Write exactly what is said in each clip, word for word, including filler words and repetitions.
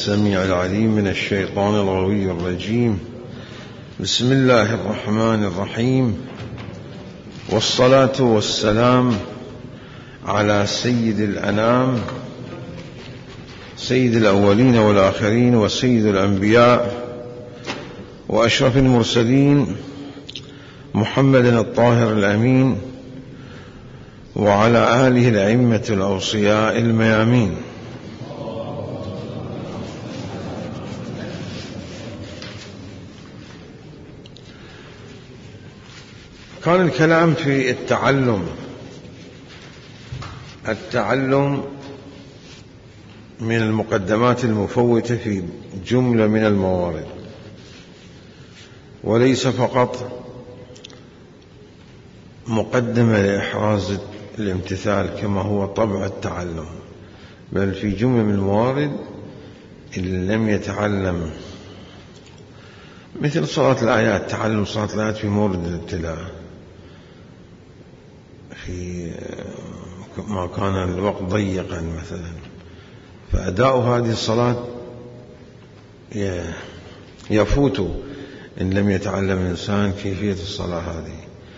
السميع العليم من الشيطان الغوي الرجيم. بسم الله الرحمن الرحيم، والصلاة والسلام على سيد الأنام، سيد الأولين والآخرين، وسيد الأنبياء وأشرف المرسلين، محمد الطاهر الأمين، وعلى آله الأئمة الأوصياء الميامين. كان الكلام في التعلم التعلم من المقدمات المفوتة في جملة من الموارد، وليس فقط مقدمة لإحراز الامتثال كما هو طبع التعلم، بل في جملة من الموارد اللي لم يتعلم، مثل صلاة الآيات، تعلم صلاة الآيات في مورد الابتلاء، في ما كان الوقت ضيقا مثلا، فأداء هذه الصلاة يفوت إن لم يتعلم الإنسان كيفية الصلاة هذه.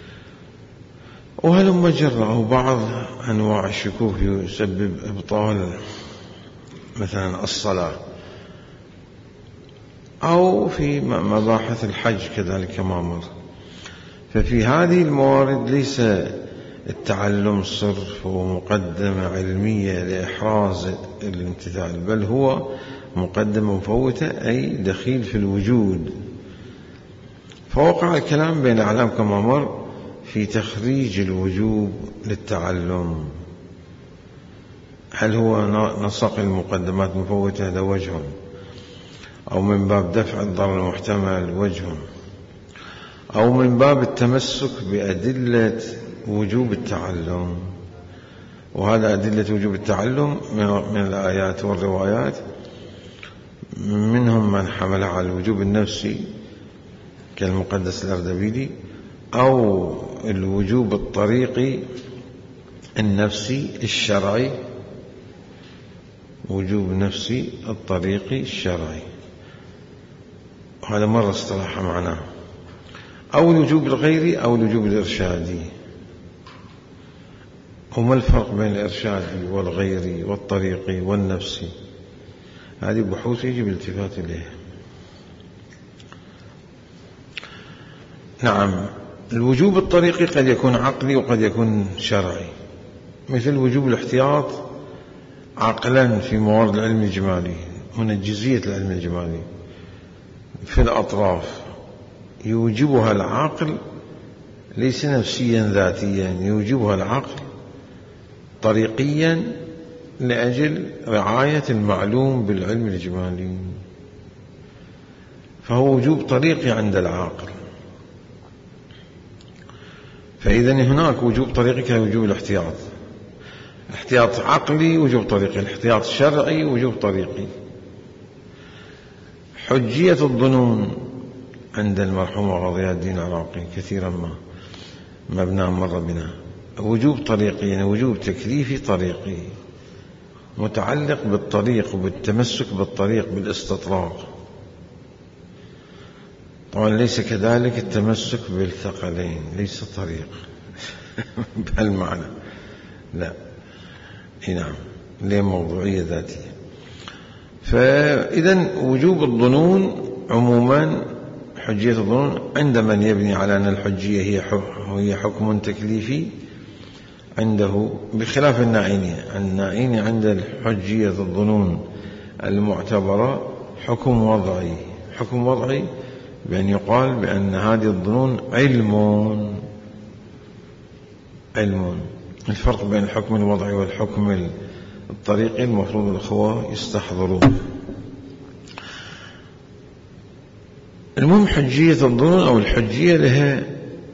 وهلم جرى، أو بعض أنواع الشكوك يسبب إبطال مثلا الصلاة، أو في مباحث الحج كذلك كما مر. ففي هذه الموارد ليس التعلم صرف ومقدمة علمية لإحراز الامتثال، بل هو مقدمة مفوتة، أي دخيل في الوجود. فوقع الكلام بين الأعلام كما مر في تخريج الوجوب للتعلم. هل هو نسق المقدمات مفوتة؟ هذا وجه، أو من باب دفع الضرر المحتمل وجه، أو من باب التمسك بأدلة وجوب التعلم. وهذا أدلة وجوب التعلم من الآيات والروايات، منهم من حملها على الوجوب النفسي كالمقدس الأردبيلي، أو الوجوب الطريقي النفسي الشرعي، وجوب نفسي الطريقي الشرعي، وهذا مرة اصطلاح معناه، أو الوجوب الغيري أو الوجوب الإرشادي. وما الفرق بين الإرشادي والغيري والطريقي والنفسي؟ هذه بحوث يجب الالتفات إليها. نعم، الوجوب الطريقي قد يكون عقلي وقد يكون شرعي، مثل وجوب الاحتياط عقلا في موارد العلم الإجمالي، من جزئية العلم الإجمالي في الأطراف يوجبها العقل، ليس نفسيا ذاتيا، يوجبها العقل طريقيا لأجل رعاية المعلوم بالعلم الإجمالي، فهو وجوب طريقي عند العاقل. فإذا هناك وجوب طريقي كوجوب الاحتياط، احتياط عقلي وجوب طريقي، الاحتياط شرعي وجوب طريقي. حجية الظنون عند المرحوم غضياء الدين العراقي كثيرا ما مبنى مر بنا، وجوب طريقي يعني وجوب تكليفي طريقي، متعلق بالطريق وبالتمسك بالطريق بالاستطراق. طبعا ليس كذلك التمسك بالثقلين، ليس طريق بهالمعنى، لا، نعم، ليه موضوعية ذاتية. فإذا وجوب الظنون عموما، حجية الظنون عند من يبني على أن الحجية هي حكم تكليفي عنده، بخلاف النائينية. النائينية عند الحجية الظنون المعتبرة حكم وضعي، حكم وضعي بأن يقال بأن هذه الظنون علم علم الفرق بين الحكم الوضعي والحكم الطريقي المفروض الأخوة يستحضرون. المهم، حجية الظنون أو الحجية لها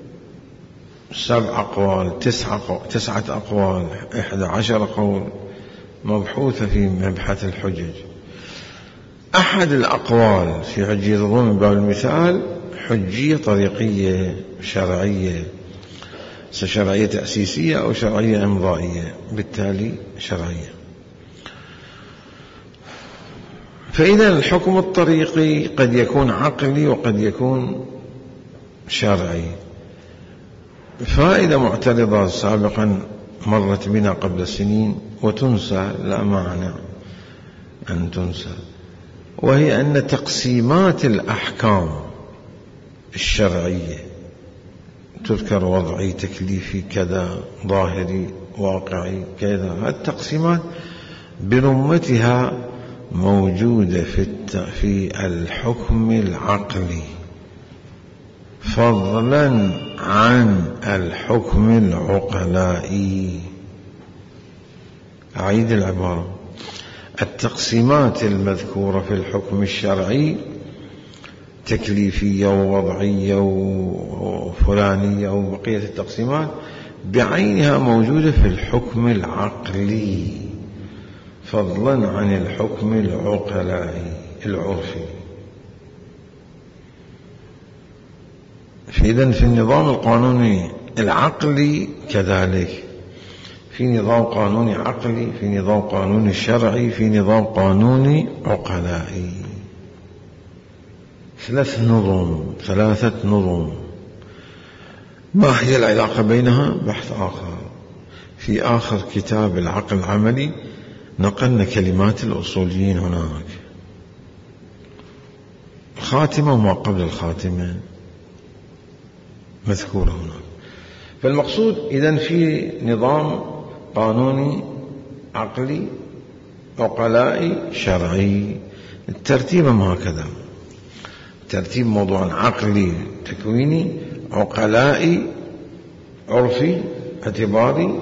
سبع أقوال، تسعة تسعة أقوال، إحدى عشر قول مبحوثة في مبحث الحجج. أحد الأقوال في حجية الظنون من باب المثال حجية طريقية شرعية، شرعية تأسيسية أو شرعية إمضائية، بالتالي شرعية. فإذا الحكم الطريقي قد يكون عقلي وقد يكون شرعي. فائدة معترضة سابقا مرت بنا قبل سنين وتنسى، لا معنى أن تنسى، وهي أن تقسيمات الأحكام الشرعية تذكر وضعي، تكليفي، كذا، ظاهري، واقعي، كذا. التقسيمات برمتها موجودة في في الحكم العقلي، فضلا عن الحكم العقلائي. أعيد العبارة: التقسيمات المذكورة في الحكم الشرعي تكليفية ووضعية وفلانية وبقية التقسيمات بعينها موجودة في الحكم العقلي، فضلا عن الحكم العقلائي العرفي. إذن في النظام القانوني العقلي كذلك، في نظام قانوني عقلي، في نظام قانوني شرعي، في نظام قانوني عقلائي. ثلاث نظم، ثلاثة نظم. ما هي العلاقة بينها؟ بحث آخر. في آخر كتاب العقل العملي نقلنا كلمات الأصوليين هناك، خاتمة وما قبل الخاتمة مذكورة هناك. فالمقصود إذن في نظام قانوني عقلي عقلائي شرعي. الترتيب هكذا: ترتيب موضوع عقلي تكويني، عقلائي عرفي اعتباري،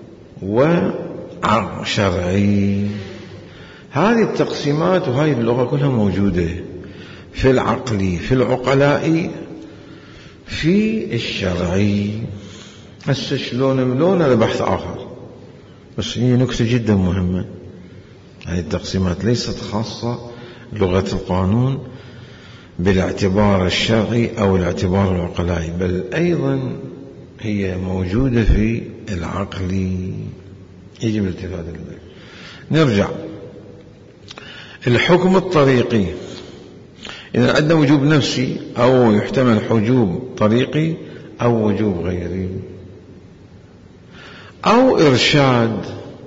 وشرعي. هذه التقسيمات وهذه اللغة كلها موجودة في العقلي، في العقلائي، في الشرعي. هسه شلون ملون هذا بحث آخر، بس هي نكتة جدا مهمة. هذه التقسيمات ليست خاصة لغة القانون بالاعتبار الشرعي أو الاعتبار العقلائي، بل أيضا هي موجودة في العقل. يجب الالتفات لذلك. نرجع الحكم الطريقي. إذا عندنا وجوب نفسي أو يحتمل حجوب طريقي أو وجوب غيري أو إرشاد.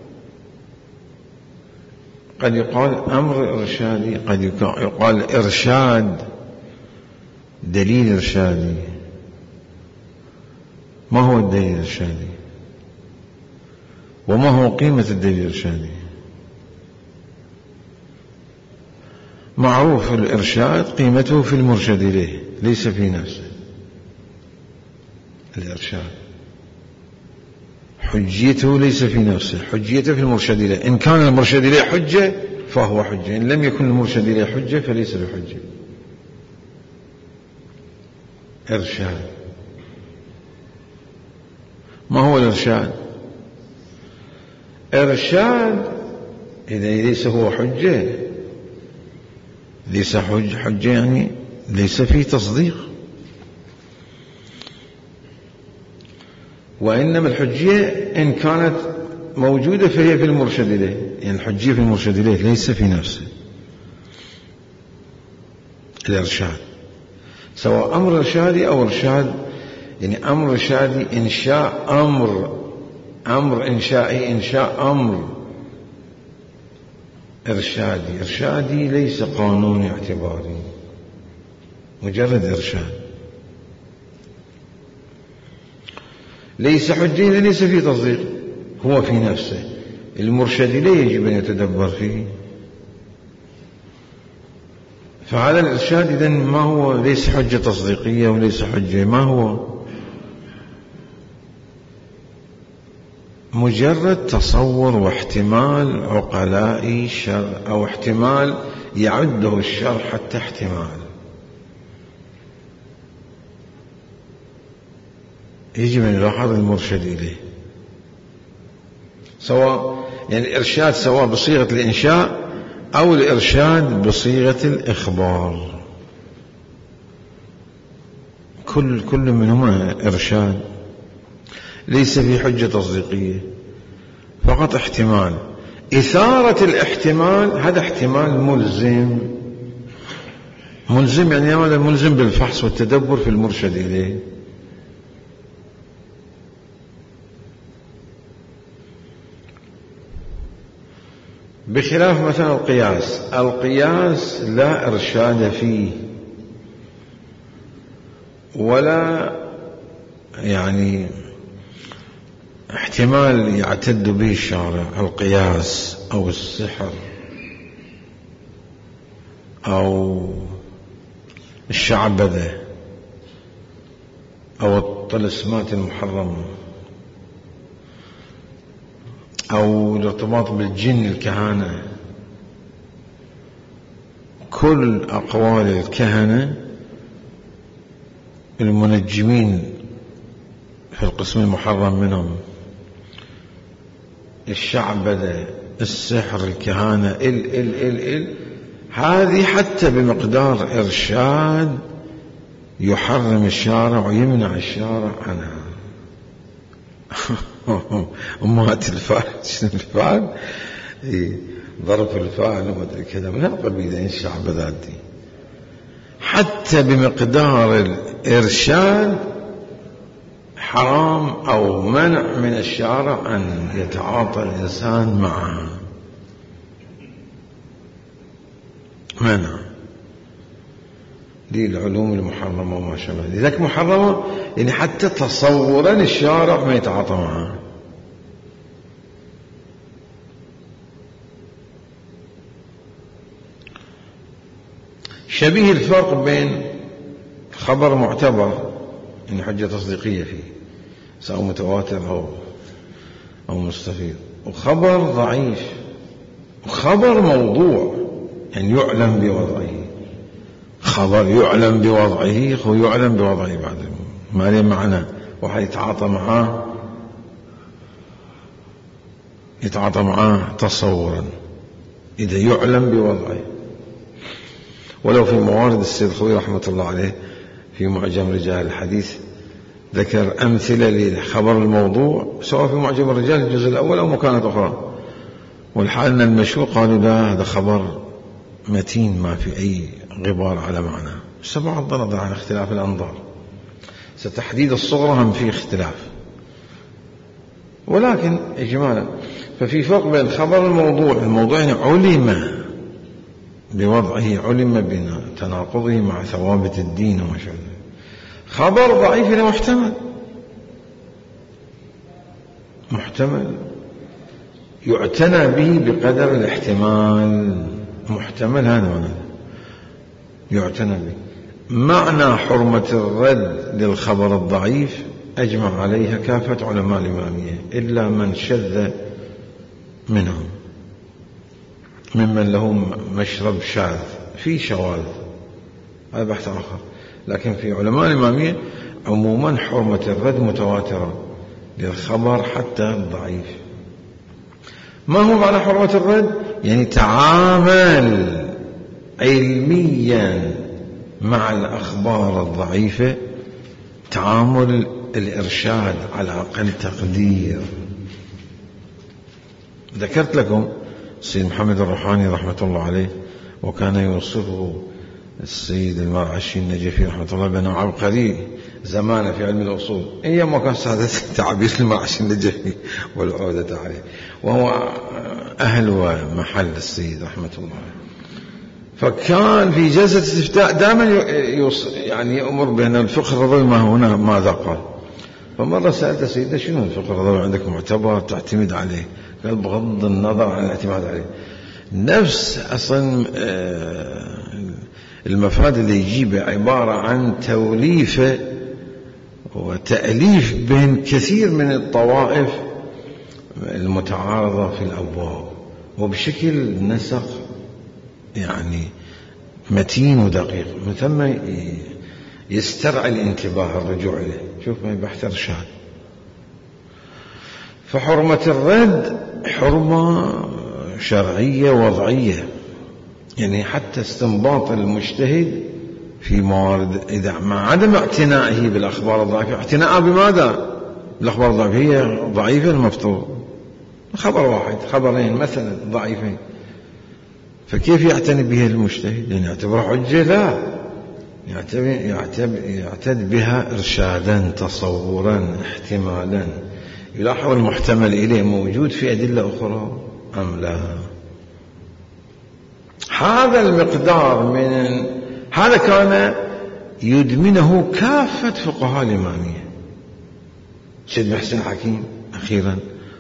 قد يقال أمر إرشادي، قد يقال إرشاد، دليل إرشادي. ما هو الدليل الإرشادي؟ وما هو قيمة الدليل الإرشادي؟ معروف الإرشاد قيمته في المرشد إليه ليس في نفسه. الإرشاد حجيته ليس في نفسه، حجيته في المرشد إليه. إن كان المرشد إليه حجة فهو حجة، إن لم يكن المرشد إليه حجة فليس بحجة. إرشاد. ما هو الإرشاد؟ إرشاد إذا ليس هو حجة، ليس حج حجة يعني ليس فيه تصديق، وإنما الحجية إن كانت موجودة فهي في المرشد إليه، يعني الحجية في المرشد إليه ليس في نفسه. الإرشاد سواء أمر إرشادي أو إرشاد، يعني أمر إرشادي إنشاء أمر، أمر إنشائي إنشاء أمر إرشادي. إرشادي ليس قانوني اعتباري، مجرد إرشاد. ليس حجة ليس فيه تصديق، هو في نفسه. المرشد إليه يجب أن يتدبر فيه. فعلى الإرشاد إذن ما هو؟ ليس حجة تصديقية وليس حجة، ما هو؟ مجرد تصور واحتمال عقلائي شر، أو احتمال يعده الشرع حتى احتمال. يجب أن يلاحظ المرشد إليه، سواء يعني الإرشاد سواء بصيغة الإنشاء أو الإرشاد بصيغة الإخبار، كل كل منهما إرشاد. ليس في حجة تصديقية، فقط احتمال. إثارة الاحتمال هذا احتمال ملزم. ملزم يعني هذا ملزم بالفحص والتدبر في المرشد إليه. بخلاف مثلا القياس، القياس لا إرشاد فيه ولا يعني احتمال يعتد به الشارع. القياس أو السحر أو الشعبذة أو الطلسمات المحرمة أو الارتباط بالجن الكهنة، كل أقوال الكهنة المنجمين في القسم المحرم منهم الشعبذة، السحر، الكهانة، ال ال ال ال هذه حتى بمقدار إرشاد يحرم الشارع ويمنع الشارع عنها. أمهات الفعل، شنو الفعل؟ إيه، ظرف الفاعل وما أدري كذا من هالقبيل. الشعبذات دي حتى بمقدار الإرشاد حرام أو منع من الشارع أن يتعاطى الإنسان معها، منع. دي العلوم المحرمة وما شابه ذلك. محرمة يعني حتى تصورا الشارع ما يتعاطى معها. شبيه الفرق بين خبر معتبر يعني حجة تصديقية فيه سواء متواتر أو أو مستفيض، وخبر ضعيف وخبر موضوع يعني يعلم بوضعه. خبر يعلم بوضعه ويعلم بوضعه بعد ما له معنى، واحد يتعاطى معاه يتعاطى معاه تصورا إذا يعلم بوضعه. ولو في موارد السيد الخوئي رحمة الله عليه في معجم رجال الحديث ذكر أمثلة لخبر الموضوع سواء في معجم الرجال الجزء الأول أو مكانات أخرى، والحال أن المشهور قالوا لا هذا خبر متين ما في أي غبار على معنى. سبع الضرب على اختلاف الأنظار، ستحديد الصغرى هم فيه اختلاف، ولكن إجمالا ففي فرق بين خبر الموضوع، الموضوع يعني علم بوضعه، علم بتناقضه مع ثوابت الدين وما شابه. خبر ضعيف إلى محتمل محتمل يعتنى به بقدر الاحتمال، محتمل هذا معنى يعتنى به. معنى حرمة الرد للخبر الضعيف أجمع عليها كافة علماء الإمامية إلا من شذ منهم ممن له مشرب شاذ في شواذ، هذا بحث آخر. لكن في علماء الإمامية عموما حرمة الرد متواترة للخبر حتى الضعيف. ما هو معنى حرمة الرد؟ يعني تعامل علميا مع الأخبار الضعيفة تعامل الإرشاد على أقل تقدير. ذكرت لكم السيد محمد الروحاني رحمة الله عليه وكان يوصفه السيد المرعشي النجفي رحمة الله بأنه عبقري زمانه في علم الأصول، أيام ما كان سادة تعبير المرعشي النجفي والعودة عليه، وهو أهل ومحل السيد رحمة الله عليه. فكان في جلسة استفتاء دائما يعني يأمر بأن الفقه الرضوي ما هنا ماذا قال. فمرة سألت سيدنا شنو الفقه الرضوي عندك معتبر تعتمد عليه؟ قال بغض النظر عن الاعتماد عليه نفس أصلا المفاد اللي يجيبه عبارة عن توليفة وتأليف بين كثير من الطوائف المتعارضة في الأبواب وبشكل نسق يعني متين ودقيق، من ثم يسترعي الانتباه الرجوع إليه. شوف ما بحث إرشاد. فحرمة الرد حرمة شرعية وضعية، يعني حتى استنباط المجتهد في موارد إذا مع عدم اعتنائه بالأخبار الضعيفة، اعتناء بماذا؟ بالأخبار الضعيفة هي ضعيفة المفتوح خبر واحد خبرين مثلا ضعيفين، فكيف يعتني به المجتهد؟ يعني يعتبر حجة؟ لا، يعتد بها إرشادا، تصورا، احتمالا، يلاحظ المحتمل إليه موجود في أدلة أخرى أم لا. هذا المقدار من هذا كان يدمنه كافة فقهاء الإمامية، سيد محسن حكيم أخيرا،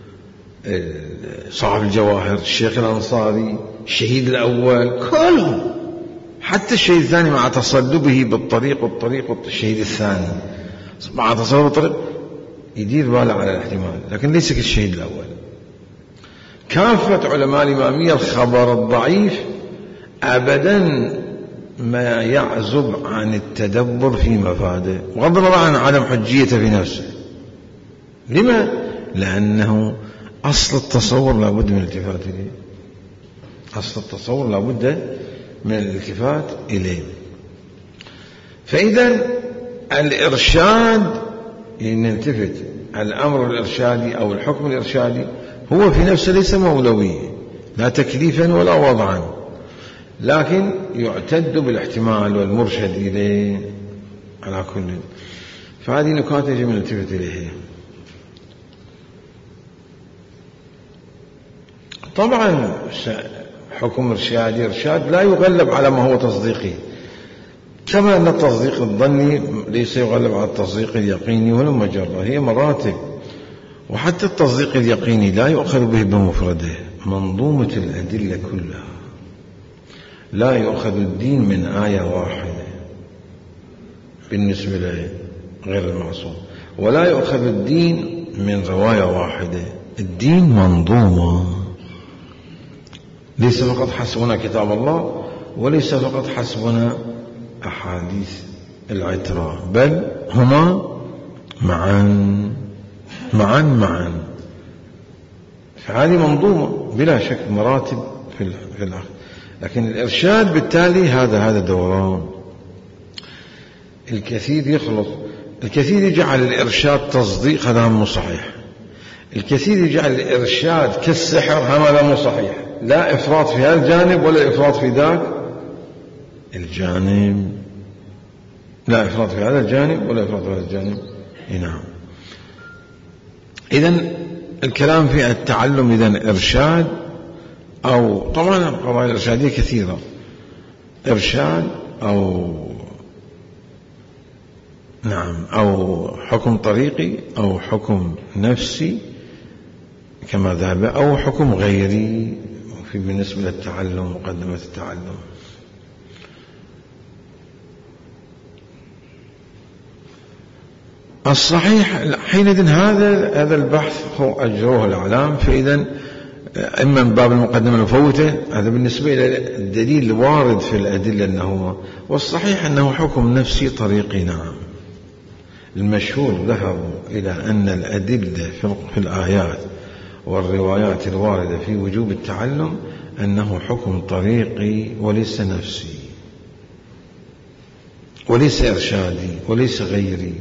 صاحب الجواهر، الشيخ الأنصاري، الشهيد الأول، كلهم، حتى الشهيد الثاني مع تصلبه بالطريق والطريق الشهيد الثاني مع تصلبه بالطريق يدير باله على الاحتمال، لكن ليس كالشهيد الأول. كافة علماء الإمامية الخبر الضعيف أبدا ما يعزب عن التدبر في مفاده، بغض النظر عن عدم حجيته في نفسه. لما؟ لأنه أصل التصور لابد من الالتفات إليه، أصل التصور لابد من الالتفات إليه. فإذا الإرشاد نلتفت، الأمر الإرشادي أو الحكم الإرشادي هو في نفسه ليس مولوي، لا تكليفا ولا وضعا، لكن يعتد بالاحتمال والمرشد إليه على كل. فهذه نكات يجب أن نلتفت إليها. طبعا حكم إرشادي إرشاد لا يغلب على ما هو تصديقي، كما أن التصديق الظني ليس يغلب على التصديق اليقيني ولا مجرد، هي مراتب. وحتى التصديق اليقيني لا يؤخذ به بمفرده، منظومة الأدلة كلها. لا يؤخذ الدين من آية واحدة بالنسبة لغير المعصوم، ولا يؤخذ الدين من رواية واحدة. الدين منظومة، ليس فقط حسبنا كتاب الله، وليس فقط حسبنا أحاديث العترة، بل هما معا معا معا. فهذه منظومة بلا شك، مراتب في الأخذ. لكن الإرشاد بالتالي هذا هذا دوران. الكثير يخلط، الكثير يجعل الإرشاد تصديق، هذا مو صحيح. الكثير يجعل الإرشاد كالسحر، هذا مو صحيح. لا إفراط في هذا الجانب ولا إفراط في ذاك الجانب، لا إفراط في هذا الجانب ولا إفراط في هذا الجانب. نعم. إذن الكلام في التعلم إذن إرشاد، أو طبعا القضايا الإرشادية كثيرة، إرشاد أو نعم أو حكم طريقي أو حكم نفسي كما ذهب، أو حكم غيري في بالنسبة للتعلم، مقدمة التعلم. الصحيح حينئذ هذا هذا البحث هو أجروه الإعلام. فإذا إما من باب المقدمة المفوتة، هذا بالنسبة إلى الدليل الوارد في الأدلة أنه، والصحيح أنه حكم نفسي طريقي. نعم. المشهور ذهبوا إلى أن الأدلة في الآيات والروايات الواردة في وجوب التعلم أنه حكم طريقي وليس نفسي، وليس إرشادي، وليس غيري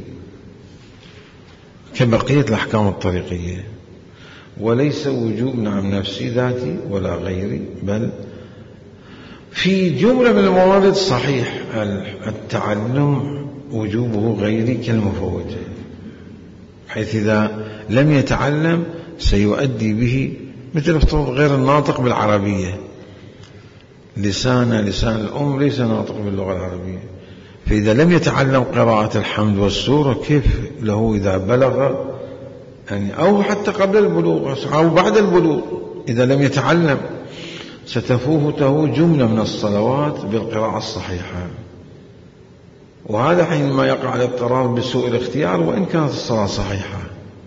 كبقية الأحكام الطريقية، وليس وجوب نعم نفسي ذاتي ولا غيري، بل في جملة من الموارد صحيح التعلم وجوبه غيري كالمفوتة، حيث إذا لم يتعلم سيؤدي به مثل افترض غير الناطق بالعربية، لسان لسان الأم ليس ناطق باللغة العربية، فإذا لم يتعلم قراءة الحمد والسورة كيف له إذا بلغ يعني، أو حتى قبل البلوغ أو بعد البلوغ، إذا لم يتعلم ستفوته جملة من الصلوات بالقراءة الصحيحة. وهذا حينما يقع الاضطرار بسوء الاختيار، وإن كانت الصلاة صحيحة،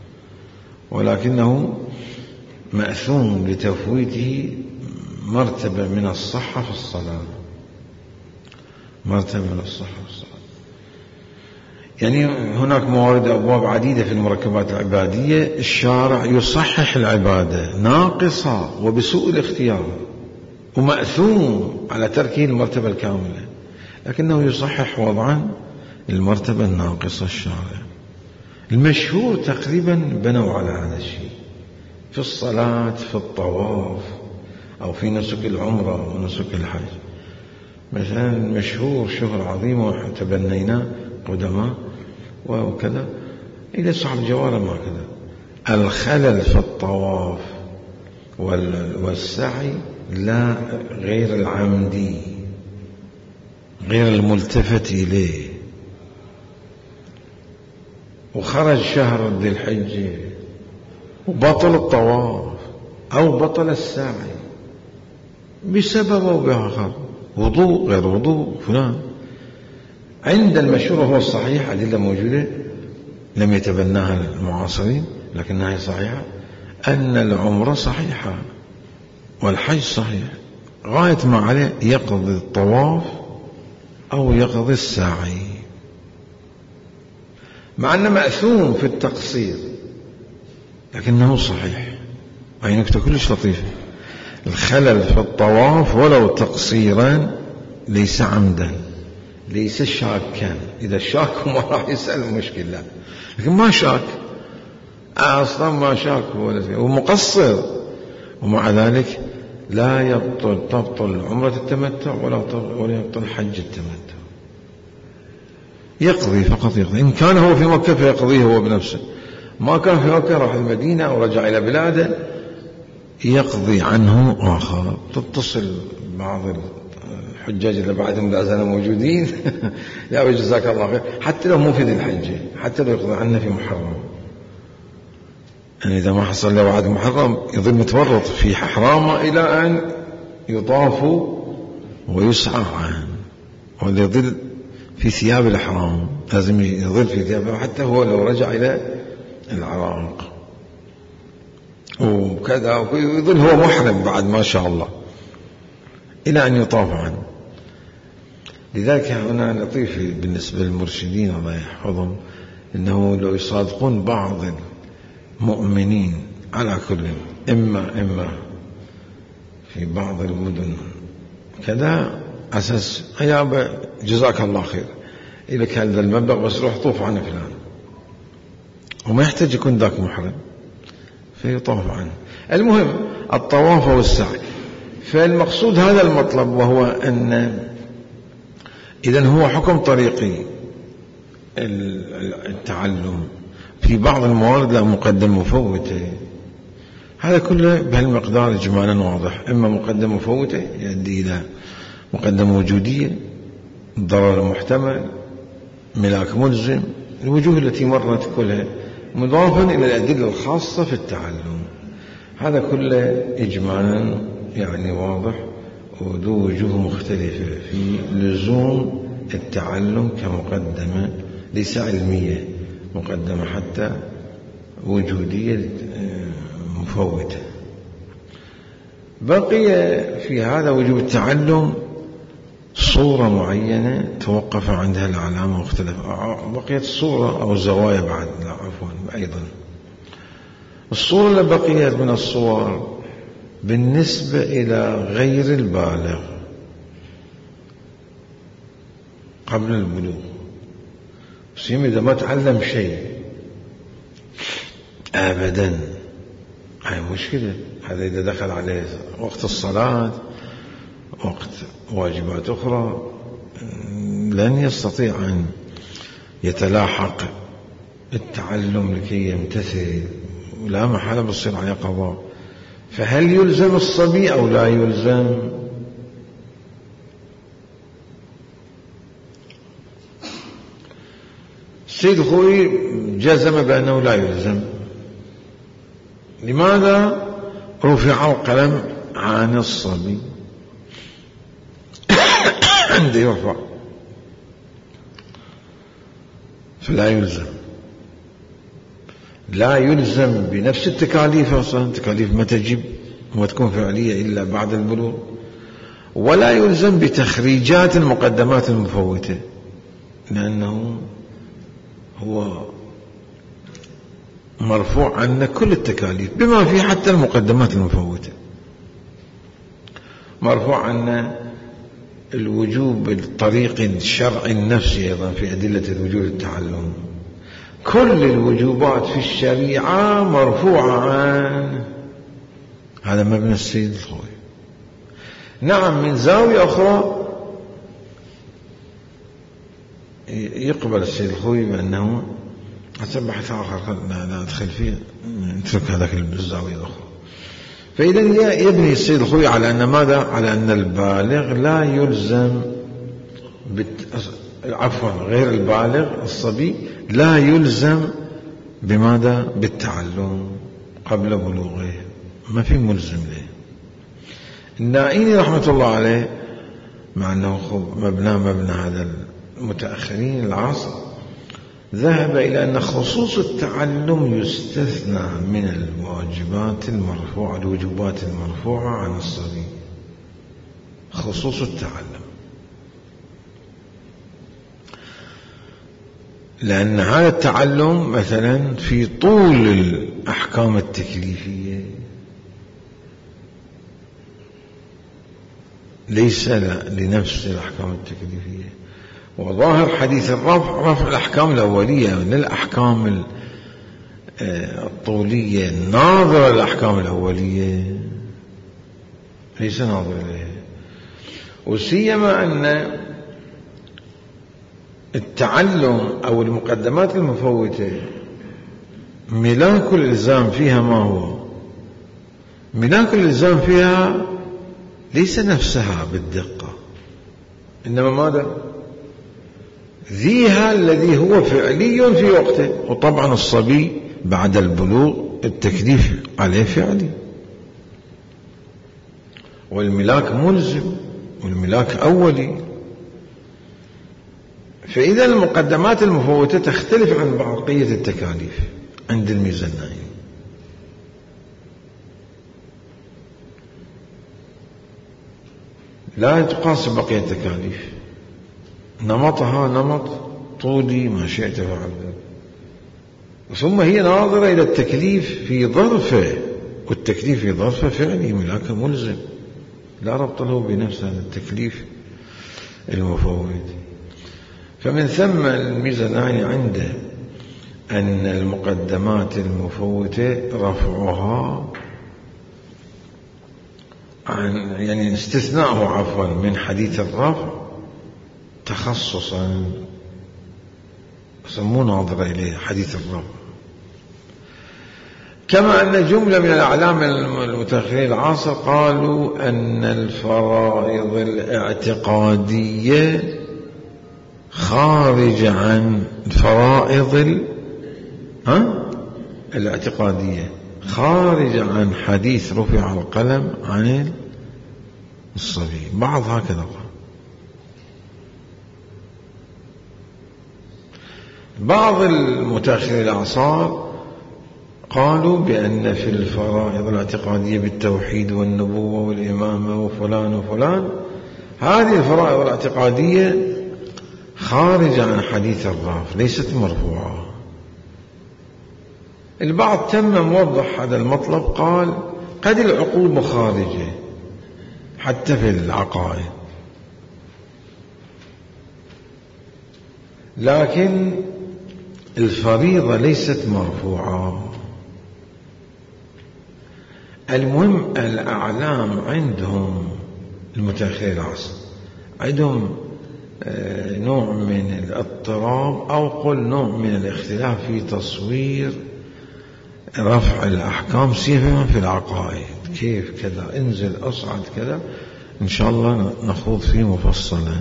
ولكنه مأثوم لتفويته مرتبة من الصحة في الصلاة، مرتبة من الصحة في الصلاة. يعني هناك موارد أبواب عديدة في المركبات العبادية، الشارع يصحح العبادة ناقصة وبسوء الاختيار، ومأثوم على تركه المرتبة الكاملة، لكنه يصحح وضعا المرتبة الناقصة. الشارع المشهور تقريبا بنوا على هذا الشيء في الصلاة، في الطواف، أو في نسك العمرة ونسك الحج. مثلا مشهور شهر عظيم وتبنيناه قدماء وكذا، إذا صاحب الجوارة ما كذا. الخلل في الطواف والسعي لا غير العمدي، غير الملتفت إليه، وخرج شهر ذي الحجة وبطل الطواف أو بطل السعي بسبب أو بآخر، وضوء غير وضوء فلان. عند المشهور هو الصحيح، أدلة موجودة لم يتبناها المعاصرين لكنها صحيحة، أن العمرة صحيحة والحج صحيح، غاية ما عليه يقضي الطواف أو يقضي السعي، مع أنه مأثوم في التقصير لكنه صحيح. هاي نكتة كلش لطيفة. الخلل في الطواف ولو تقصيرا ليس عمدا، ليس شاكا. إذا شاك ما راح يسأل المشكلة، لكن ما شاك أصلا، ما شاك ومقصر، ومع ذلك لا يبطل تبطل عمرة التمتع ولا ولا يبطل حج التمتع. يقضي فقط يقضي. إن كان هو في مكة فيقضيه هو بنفسه، ما كان في مكة راح المدينة أو رجع إلى بلاده يقضي عنه آخر. تتصل بعض الحجاج اللي بعدهم لا زالوا موجودين يا جزاك الله خير، حتى لو مو في ذي الحجة، حتى لو يقضي عنه في محرم، يعني إذا ما حصل له بعد محرم يظل متورط في حرامه إلى أن يطاف ويسعى عنه، ولا يظل في ثياب الإحرام، لازم يظل في ثيابه حتى هو لو رجع إلى العراق وكذا، ويظل هو محرم بعد ما شاء الله إلى أن يطاف عنه. لذلك هنا لطيف بالنسبة للمرشدين الله يحفظهم، إنه لو يصادقون بعض المؤمنين على كل إما إما في بعض المدن كذا أساس أيابا جزاك الله خير إلك هذا المبلغ بس روح طوف عنه فلان، وما يحتاج يكون ذاك محرم فيطاف عنه. المهم الطواف والسعي. فالمقصود هذا المطلب، وهو أن إذن هو حكم طريقي التعلم في بعض الموارد لا مقدم مفوته. هذا كله بهالمقدار إجمالا واضح. إما مقدم مفوته يؤدي إلى مقدم وجودية، ضرر محتمل، ملاك ملزم، الوجوه التي مرت كلها مضافا إلى الأدلة الخاصة في التعلم. هذا كله إجمالا يعني واضح، وذو وجوه مختلفة في لزوم التعلم كمقدمة ليس علمية، مقدمة حتى وجودية مفوتة. بقي في هذا وجوب التعلم صورة معينة توقف عندها العلامة مختلفة. بقيت صورة أو زوايا بعد، لا عفوا أيضا الصورة اللي بقيت من الصور بالنسبة إلى غير البالغ قبل البلوغ، سيما إذا ما تعلم شيء أبدا، هاي مشكلة. هذا إذا دخل عليه وقت الصلاة، وقت واجبات أخرى، لن يستطيع أن يتلاحق التعلم لكي يمتثل، ولا محالة بصير عليه قضاء. فهل يلزم الصبي أو لا يلزم؟ السيد خوي جزم بأنه لا يلزم. لماذا؟ رفع القلم عن الصبي عنده يرفع، فلا يلزم. لا يلزم بنفس التكاليف، أصلا التكاليف ما تجب وما تكون فعلية إلا بعد البلوغ، ولا يلزم بتخريجات المقدمات المفوتة، لأنه هو مرفوع عنا كل التكاليف بما فيه حتى المقدمات المفوتة. مرفوع عنا الوجوب بالطريق الشرعي النفسي أيضا في أدلة الوجوب التعلم. كل الوجوبات في الشريعة مرفوعة عن هذا مبنى السيد الخوي. نعم من زاوية أخرى يقبل السيد الخوي بأنه حسب بحث آخر لا أدخل فيه، نترك هذاك الزاوية الأخرى. فإذا يبني السيد الخوي على أن ماذا؟ على أن البالغ لا يلزم بت... عفوا غير البالغ الصبي لا يلزم بماذا؟ بالتعلم قبل بلوغه، ما في ملزم له. النائيني رحمة الله عليه مع أنه مبنى مبنى هذا المتأخرين العصر ذهب إلى أن خصوص التعلم يستثنى من الواجبات المرفوعة الوجوبات المرفوعة عن الصبي، خصوص التعلم، لأن هذا التعلم مثلا في طول الأحكام التكليفية ليس لنفس الأحكام التكليفية. وظاهر حديث الرفع رفع الأحكام الأولية من الأحكام الطولية ناظرة للأحكام الأولية، ليس ناظرة إليها. وسيما أن التعلم أو المقدمات المفوتة ملاك الإلزام فيها ما هو؟ ملاك الإلزام فيها ليس نفسها بالدقة، إنما ماذا؟ ذيها الذي هو فعلي في وقته. وطبعا الصبي بعد البلوغ التكليف عليه فعلي، والملاك ملزم والملاك أولي. فإذا المقدمات المفوتة تختلف عن بقية التكاليف عند الميزة النائي. لا تقاس بقية التكاليف، نمطها نمط طولي ما شئت فعل، ثم هي ناظرة إلى التكليف في ظرفه، والتكليف في ظرفه فعلي ملاك ملزم لا ربط له بنفس هذا التكليف المفوت. فمن ثم الميزاني عنده أن المقدمات المفوتة رفعها عن يعني استثناءه عفوا من حديث الرفع تخصصا سموه ناظر إليه حديث الرفع. كما أن جملة من الأعلام المتأخرين العصر قالوا أن الفرائض الاعتقادية خارج عن الفرائض ال... ها؟ الاعتقادية خارج عن حديث رفع القلم عن الصبي. بعض هكذا قال. بعض المتأخرين الأعصار قالوا بأن في الفرائض الاعتقادية بالتوحيد والنبوة والإمامة وفلان وفلان هذه الفرائض الاعتقادية خارج عن حديث الرفع ليست مرفوعة. البعض تم موضح هذا المطلب، قال قد العقوبة خارجة حتى في العقائد، لكن الفريضة ليست مرفوعة. المهم الأعلام عندهم المتأخرين العصر عندهم نوع من الاضطراب أو قل نوع من الاختلاف في تصوير رفع الأحكام سيما في العقائد. كيف كذا انزل أصعد كذا، إن شاء الله نخوض فيه مفصلا.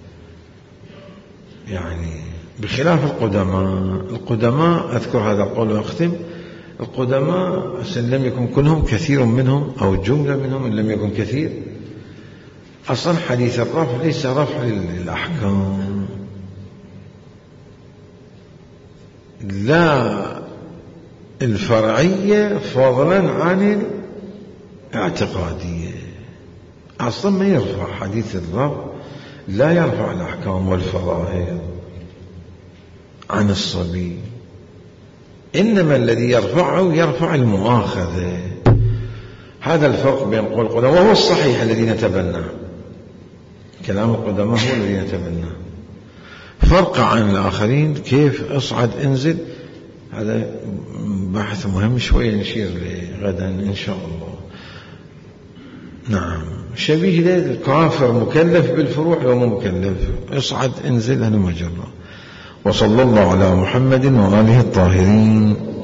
يعني بخلاف القدماء، القدماء أذكر هذا القول وأختم، القدماء إن لم يكن كلهم كثير منهم أو جملة منهم إن لم يكن كثير، أصلا حديث الرفع ليس رفع للأحكام، لا الفرعية فضلا عن الاعتقادية. أصلا ما يرفع حديث الرفع، لا يرفع الأحكام والفرائض عن الصبي، إنما الذي يرفعه يرفع المؤاخذة. هذا الفرق بين قول القدماء، وهو الصحيح الذي نتبناه، كلام القدماء هو الذي نتبناه. فرق عن الآخرين كيف أصعد انزل، هذا بحث مهم شوية نشير له غدا إن شاء الله. نعم شبيه ذلك الكافر مكلف بالفروع لو مو مكلف اصعد انزل أنا مجرى. وصلى الله على محمد وآله الطاهرين.